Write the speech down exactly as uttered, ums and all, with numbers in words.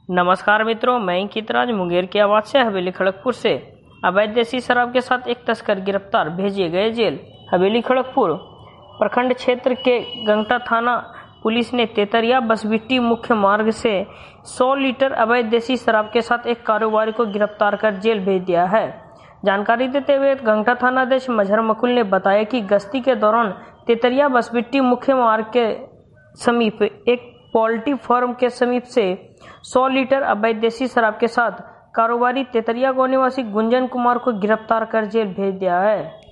नमस्कार मित्रों, मैं अंकितराज मुंगेर की आवाज से हवेली खड़गपुर से। अवैध देसी शराब के साथ एक तस्कर गिरफ्तार, भेजे गए जेल। हवेली खड़गपुर प्रखंड क्षेत्र के गंगटा थाना पुलिस ने तेतरिया बसबिट्टी मुख्य मार्ग से सौ लीटर अवैध देसी शराब के साथ एक कारोबारी को गिरफ्तार कर जेल भेज दिया है। जानकारी देते हुए गंगटा थानाध्यक्ष मजहर मकुल ने बताया कि गश्ती के दौरान तेतरिया बसबिट्टी मुख्य मार्ग के समीप एक पोल्ट्री फार्म के समीप से सौ लीटर अवैध देसी शराब के साथ कारोबारी तेतरिया गांव निवासी गुंजन कुमार को गिरफ्तार कर जेल भेज दिया है।